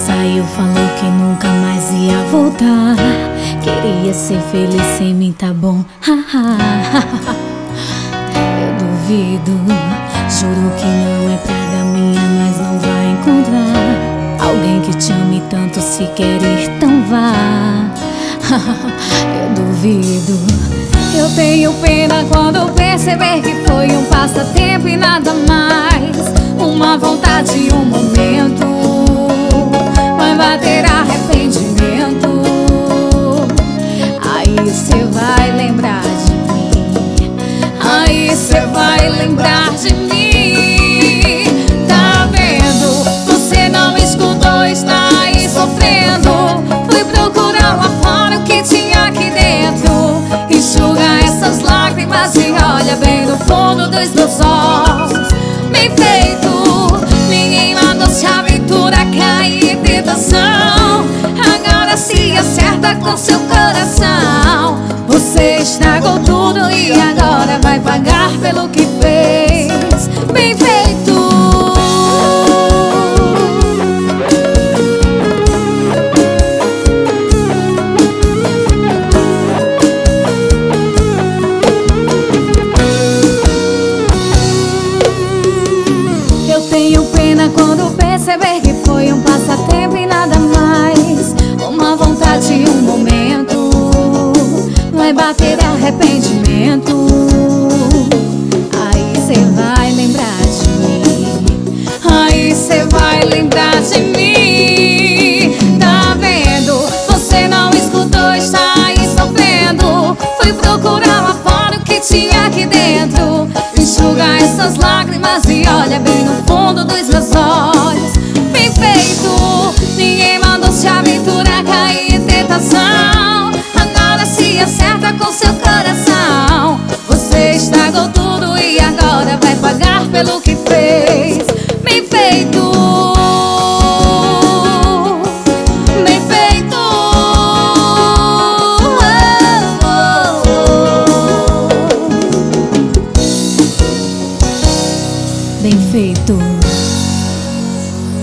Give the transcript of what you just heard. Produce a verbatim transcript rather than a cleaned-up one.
saiu, falou que nunca mais ia voltar. Queria ser feliz sem mim, tá bom? Eu duvido, juro que não é praga minha, mas não vai encontrar alguém que te ame tanto, se quer ir, então vá. Eu duvido. Eu tenho pena quando perceber que foi um passatempo e nada mais, uma vontade, um momento, vai bater arrependimento. Aí cê vai lembrar de mim, aí cê vai lembrar de mim. Tá vendo? Você não escutou, está aí sofrendo. Fui procurar lá fora o que tinha aqui dentro. Enxuga essas lágrimas e olha bem no fundo dos meus olhos. Bem feito, ninguém mandou se aventura cair em tentação. Agora se acerta com seu coração. Você estragou tudo e agora vai pagar pelo que fez. Bem feito. Tenho pena quando perceber que foi um passatempo e nada mais, uma vontade e um momento, vai bater arrependimento. Aí cê vai lembrar de mim, aí cê vai lembrar de mim. Tá vendo? Você não escutou, está aí sofrendo. Fui procurar lá fora o que tinha aqui dentro. Enxuga essas lágrimas e olha bem no fundo dos meus olhos. Bem feito, ninguém mandou se aventura cair em tentação. Agora se acerta com seu coração. Você estragou tudo e agora vai pagar pelo que fez. Bem feito, bem feito, oh, oh, oh. Bem feito.